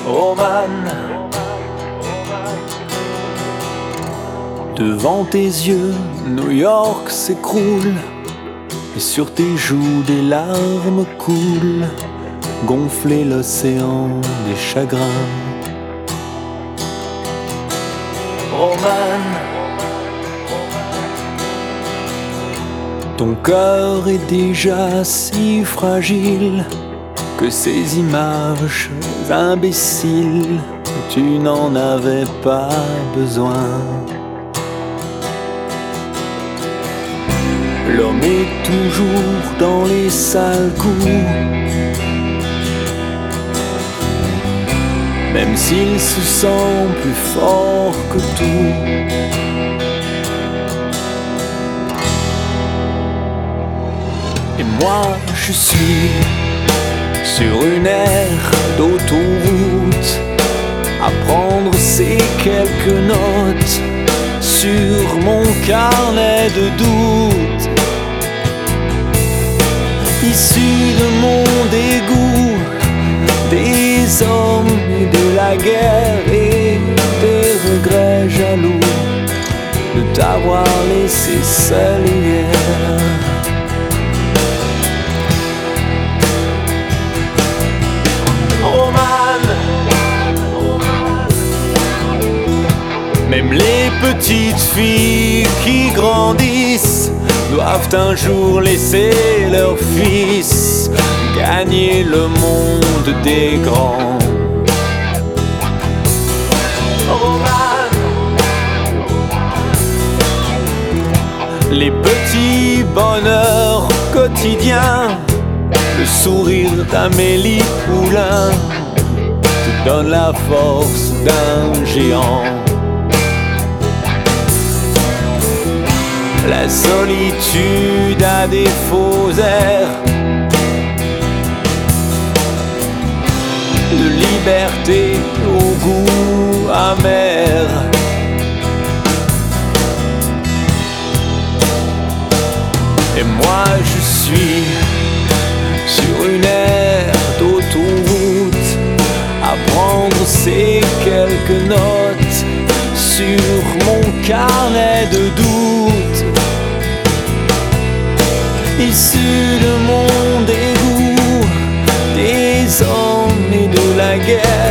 Romane. Devant tes yeux, New York s'écroule, et sur tes joues des larmes coulent, gonfler l'océan des chagrins. Romane. Ton cœur est déjà si fragile que ces images imbéciles, tu n'en avais pas besoin. L'homme est toujours dans les sales coups, même s'il se sent plus fort que tout. Et moi je suis sur une aire d'autoroute, à prendre ces quelques notes sur mon carnet de doute, issu de mon dégoût des hommes et de la guerre et des regrets jaloux de t'avoir laissé seul hier. Même les petites filles qui grandissent doivent un jour laisser leur fils gagner le monde des grands. Romane. Les petits bonheurs quotidiens, le sourire d'Amélie Poulain te donne la force d'un géant. La solitude a des faux airs de liberté au goût amer. Et moi je suis sur une aire d'autoroute, à prendre ces quelques notes sur mon carnet de doute, issu de mon dégoût des hommes et de la guerre